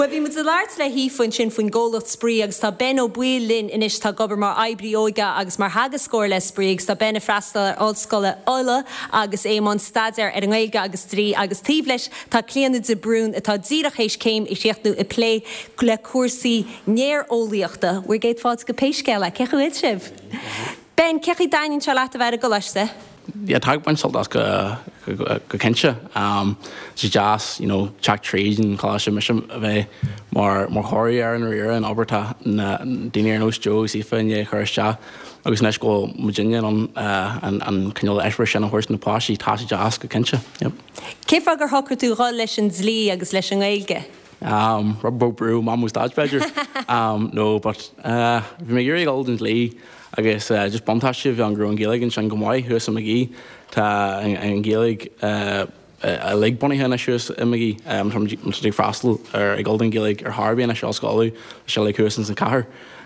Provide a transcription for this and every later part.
Well, bhí muid láirt le hífann sin faoin ggólacht sprí agus tá ben ó buil linn inis tá gobar mar eibrí óga agus mar hagas scóir le sprí agus tá ben a freistal ar ollscoile Ola agus émon staidir ar an Gaeilge agus trí agus tíb leis tá Cliana de Brún atá díreach éis céim i séochtú i plé le cuasaí néarólaíochta. Bhuair géad fád go péisceile, cecha bhfuil sibh. Ben, cecha dainn se leat a bheith a go leiste? Yeah, tag bunch of go kencha. She jazz, Jack trees and clash of mission of more horror and rear and Alberta and dinner and Joe, Sifa and yeah, Kershaw. I was next go Virginia on and can you Ashbury and a horse in the posh, she tashed jazz go kencha. Yep. Kefagar hocker to Rolishans Lee agus Leshang Gaeilge. Rob Brew, Mom was Dodge Badger. No, but if you're Golden Lee, I guess just Bontashiv and Growing Gaelic and Shangamai, who's a McGee, and Gaelic a leg bunny hen issues in McGee, from Dick Frastel or a Golden Gaelic or Harvey and a Shaw Scully, Shelley Cousins and Cahar.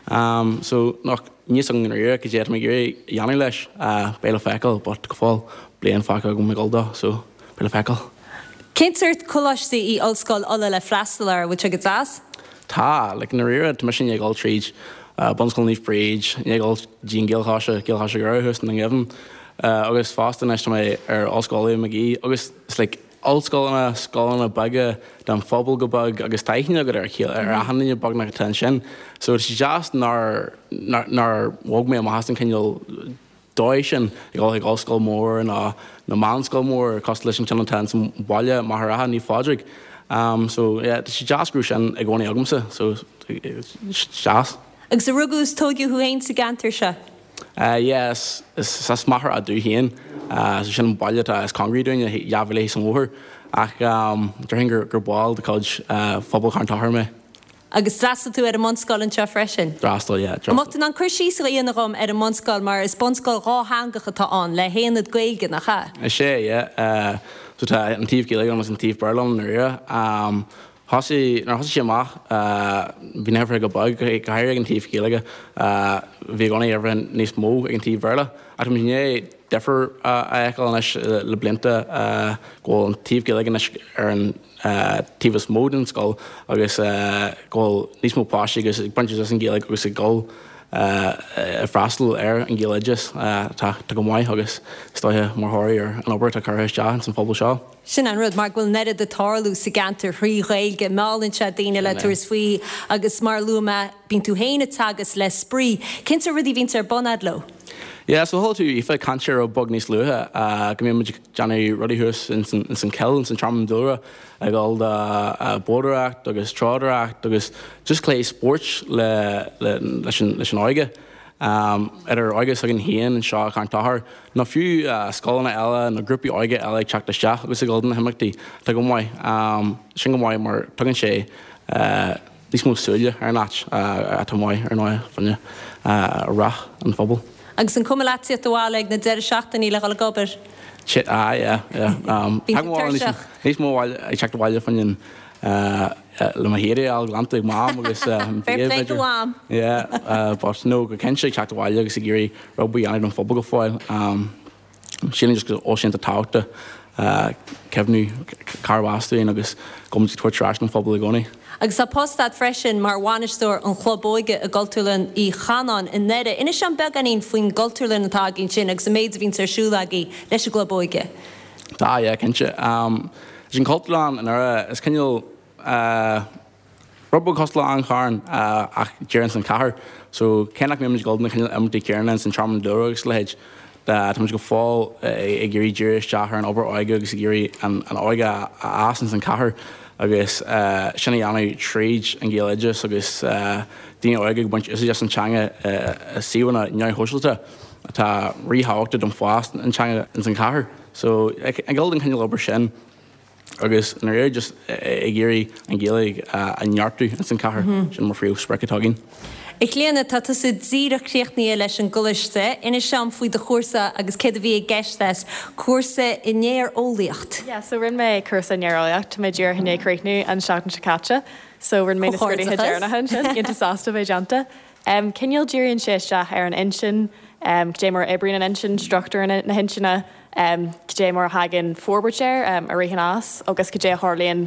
So, knock new song in the ear, because you had McGee, Yanni Lesh, Bela Feckle, but fall, Blaine Fackle, Magolda, so Bela Feckle. Kinsert Kulashti I Ulskol Ola le Frastelar, which I get as? Ta, like in the rear, to mission Yagol Treach, Bunskol Leaf Bridge, Yagol Jean Gilhasha Garahus, and Evan, August Foston, Estimate, or Ulskol McGee, August, it's like Ulskol and a skull and a bugger, then Fobble go bug, August Titan, or kill, or a hand in your bug like attention. So it's just nar wog me a mahaston can you Deutschen, like Ulskol more and na Manskol more, Constellation Channel Tans, Walla, Maharaha, Ni Fodrick. So yeah, she just grew and Agoni Agumsa, so it's just. Ag the Rugus told you who ain't the Gantersha? Yes, it's a smaller I do here. So she didn't Walla as Congress doing Yavile some more. During her ball, the coach football can't tell her me. Agus drastal tú a Monscoil an seo freisin? Drastal, yeah. Amachtain an chuirsí sa íon rom a Monscoil mar is Bonscoil rá hangacha tá an le héanad Gaeilge nach cha? Sé, yeah. So tá an tíomh Gaeilge an was an tíomh Berlin na ria. Hosi sé amach, bhí never go bug, gair an tíomh Gaeilge, bhí gona ever níos mó ag an tíomh Berla. At mi né defer eicil an le blinta go an tíomh Gaeilge ar an Tivas Moden skull, agus goal nísmo páisi agus bunches an Gaelic agus a goal frastal an Gaeligus tá go mai agus stoithe mar háirí ar an Alberta Carhas John san Pobl Shaw. Sin an rud mar bhfuil neiad de tarlú sa gantar thrí Gaeilge málann se daine le tuair faoi agus mar luama bín tú héine tagas le sprí. Cinnte rudí vín ar bonad lo? Yeah, so hold to if I can't share a bug nice luha, come Johnny Ruddy Hus in St. Kel and St. Charmandura, I called Border Act, Douglas Trotter Act, Douglas just clay sports le Oige. At our Oige second Hien and Shaw can't her. No few skull and Ella and a groupie Oige Ella checked the Shah, was a golden hemicty, Tagamoy, Shingamoi, Mar Tuggin these most Sulia are not at Tamoy or Noy from you, Rach and Fubble. Agus an cumulatia doála ag na deir seachtaí le gal gobar. Yeah. He's more I checked the while from le mahiri al glantig mam agus fair play to am. Yeah, but no go ken checked the while agus giri rugby on an football foil. She just go ocean to talk to Kevnu Carwastu and agus come to trash and football goni. Agus a postad freisin mar bhainisteoir an chlubóige a Galtúlan I Chanan in nede. Ina sem beganín faoin Galtúlan atá gin sin agus a méid vín ar siúlagaí leis a chlubóige. Tá, yeah, kense. Sin Galtúlan an ara is kenneal Rubbo Costla an Carn ach Jerens an Cahar. So kenach mé golden kenneal empty Kiernan and Charmand Durogs ledge. That I'm just go fall a Giri Jirish Shahar and Ober Oiga agus Giri and Oiga Asens and Cahar. Agus Shaniani Trage and Gaeligus agus Dina Oiga bunch is just in Changa Siwana Nyai Hoshelta ta rehawked on fast and Changa in Sankar. So a golden can you over Shen agus an area just a Giri and Gaelig and Yartu and Sankar Shin more free Sprecketogin. Ik léana tá sa díra críochnaí leis an guliste ina seam faoi de chósa agus céad a bhí gceistes cuasa I néar ólaíocht. Yeah, so rinn mé cursa néar ólaíocht mé dúr hinné críochnaí an seachtain se caite, so rinn mé na scoirtí dearna sin inta sásta bheith deanta. Cinneal dúiríonn sé ar an insin, dé mar ébrion an insin struchtúr na hinsinna, dé mar hagan forward chair a rihan as, agus go dé Harlíonn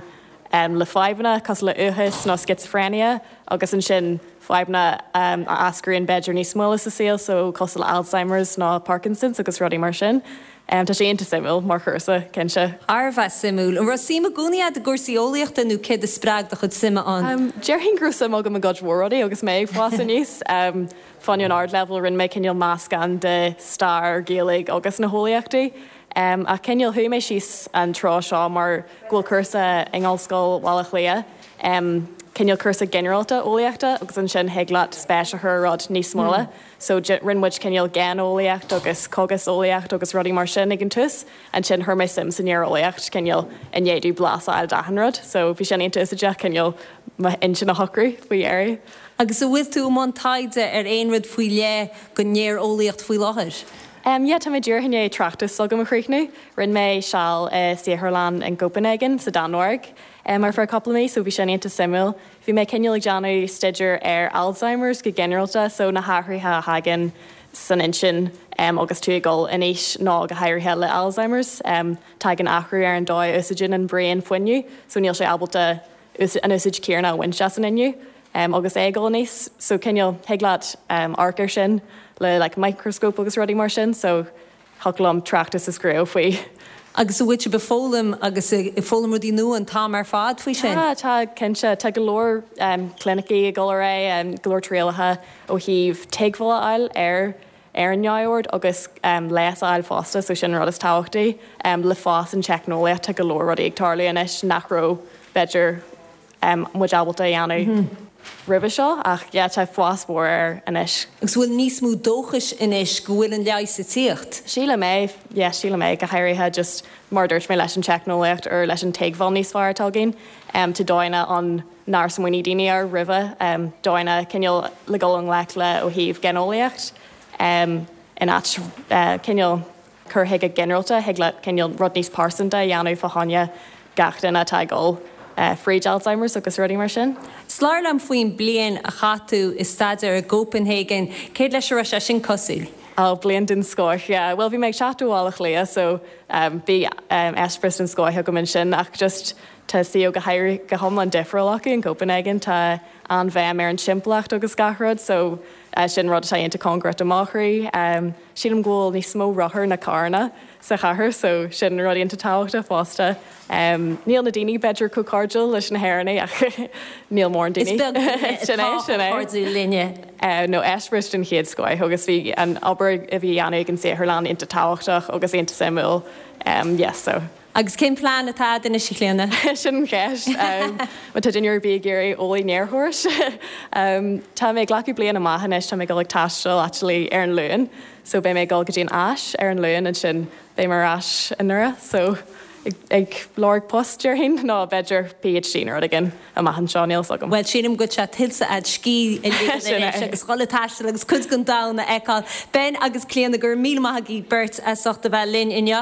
le fáimna cos le uhas nó schizophrenia agus an sin fáimna ascaíon beidir níos móla sa síl so cos le Alzheimer's ná Parkinson's agus rudí mar sin. Tá sé inta simú mar chusa cinse. Arbheith simú. An Rosíma gúniad a gúsaíolaíochta nó céad a sprág de chud sima an. Dearhinn grúsa agam a godhóradí agus mé fása níos. Fann an ard level rinn méid cinneal máscan de star géalaigh agus na hólaíochtaí. A cinneal thuú méid síos an trá seo mar ghfuil cursa ingáilscoil bhálach lia. Cinneal cursa generalta ólaíochta agus an sin heaglaat spéise thu rud níos móla. So rinmuid cinneal gan ólaíocht agus cogus ólaíocht agus rudí mar sin ag an tus an sin thur méid sim san níor ólaíocht cinneal in dhéadú blásáil dahanrad. So bhí sin inta isaide cinneal in sin na hocraí faoi éir. Agus a bhfuil tú man taide ar aonrad faoi le go néir ólaíocht faoi láthir? Tá mé dúr hinné trachtas agam a chríichnú, rinn mé seall Saoirland in Copenhagen sa Danmhairg. Mar for a couple mé, so bhí sé inta simú. Bhí mé cinneal ag deanú staidir ar Alzheimer's go generalta, so na háthraithe hagan san insin agus tú gáil inis ná go háirithe le Alzheimer's. Tá an achrú ar an dóid usaidin an brain foiinniu, so níl sé abalta an usaid céarna winse san inniu. Agus égáil níos, so cinneal heaglaat arcar sin le like microscope agus rudí mar sin, so thuglam trachtas a screw faoi. Agus a bhuiite be fólam agus i fólam rudí nu an tá mar fád faoi sin? Tá cinse tá go leor clinicí a go ré glór tréalathe ó híh teagmhla ail ar an neáord agus leas ail fásta so sin rud is táhachtaí le fás an checknóla tá go leor rudí ag tarlaí inis nachró beidir muid abalta dhéanú. Ribbe seo ach tá fás mór ar inis. Agus bhfuil níos mú dóchas inis go bhfuil an leis sa tíocht? Síle mé go háirithe just mar dúirt mé leis an checknólacht ar leis an teagmháil níos fearrtágin to dóine an nar smuoine daoine ar ribhe dóine cinneal le ggólan le ó híomh genolaíocht in at cinneal chuthaigh a generalta heag le cinneal rud níos pásanta dheanú fáhanne gachtainna tágáil Fríd Alzheimer's agus rudí mar sin. Sláirlam faoin blian a chatú is staidir a Copenhagen, céad leis ra sé sin cosúil? Blian den scóir, well bhí méid seaúháach lia, so bhí espris an scóithe go min sin ach just tá sío go háir go thomlan difriúlacha in Copenhagen tá an bheith ar an siimplacht agus garrod, so sin rud tá inta congrat amachraí, sílam ghil ní smó rothair na carna sa chathair, so sin rudí inta táhachta fásta. Níl na daoine beidir có cardil leis na hairna ach níl mór an daoine. Sinné linne. No espris an chéad scóid, agus bhí an obair a bhí annig an Saoirland inta táhachtach agus inta simú, yes, so. Agus cén plán atá duna si léana? Sin ceist, ma tá duineir bí géirí ólaí néarthóirs. Tá mé ghlacu blian na maithanis tá mé go le taistil actually ar an luin, so bé mé gáil go dtíon as ar an luin an sin bé mar as an nura, so ag láir postir hin ná beidir PhD ar agin a maihan seáníil agam. Well sinam go se tilsa ad cí agus cholatá agus chud gon dána eáil. Ben agus cléanana gur mí maithagí beirt a sochta bheith linn inne.